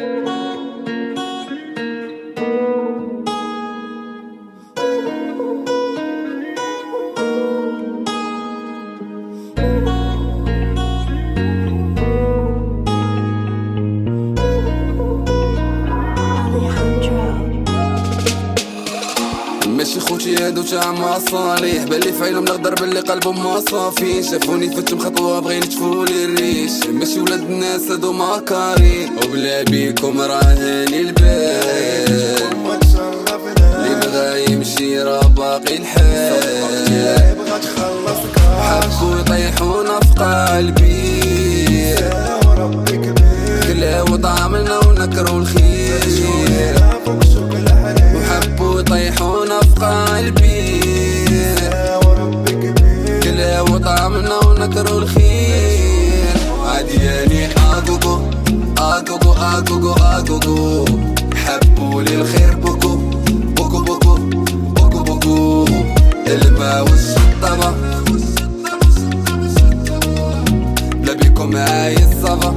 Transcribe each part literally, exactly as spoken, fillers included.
ماشي خوتي هادو تاع مصالح، باللي فايلهم الغدر باللي قلبهم ما صافي، شافوني فتم خطوه بغيو يتفولي الريش، ماشي ولاد الناس هادو ماكارين، وبلا بيكم راهاني البال، اللي بغا يمشي راه باقي الحال، حبوا يطيحونا في قلبي، كلاو طعمنا ونكروا الخير، وحبوا يطيحونا في قلبي، كلاو طعمنا ونكروا الخير، عادياني اغوغو اغوغو اغوغو اغوغو، حبوا لي الخير بوكو بوكو بوكو بوكو بوكو، الماء والشطبة بلا بيكم معايا الصفا،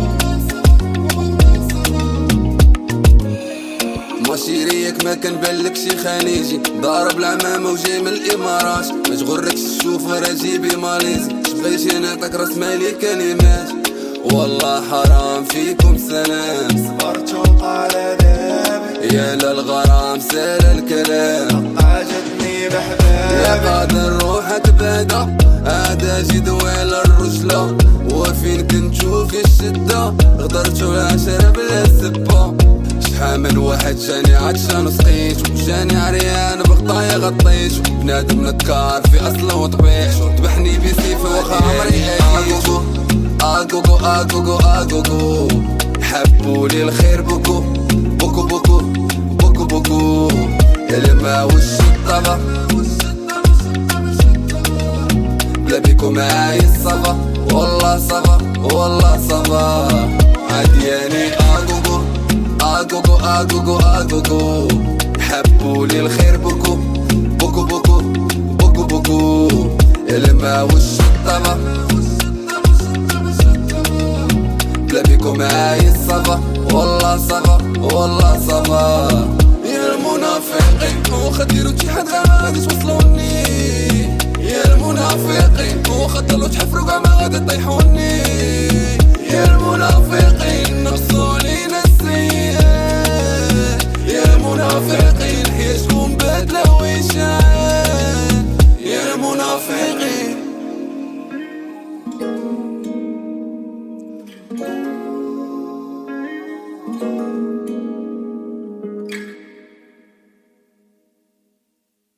ماشي ريك ما كنبانلكش خليجي، ضارب العمامة وجاي من الامارات، ما تغركش الشوفر اجيبي ماليزي، شبغيتي نعطيك راس مالي كلمات، والله حرام فيكم سلام، صبرت وطال دابي يا للغرام سال الكلام، عجبني بحبابي يا قادر روحك بادا، هذا جدوال الرجلة، وفين كنت شوفي الشدة، غدرت والعشرة بلا سبة، شحال من واحد جاني عطشان وسقيت، وجاني عريان بغطايا غطيت، بنادم نكار في اصله وطبيعي، ذبحني بسيفي واخا عمري اغوغو اغوغو اغوغو اغوغو، حبوا لي الخير بوكو بوكو بوكو بوكو بوكو، الماء والشطبة بلا بيكو معايا الصفا، والله صفا والله صفا، عادياني اغوغو اغوغو اغوغو اغوغو، حبوا لي الخير بوكو بوكو بوكو بوكو بوكو، الماء والشطبة بلا بيكو معايا الصفا، والله صفا والله صفا، يا المنافقين واخا ديرو اتحاد ما غادي توصلوني، يا المنافقين واخا ضلو تحفرو كاع ما غادي طيحوني.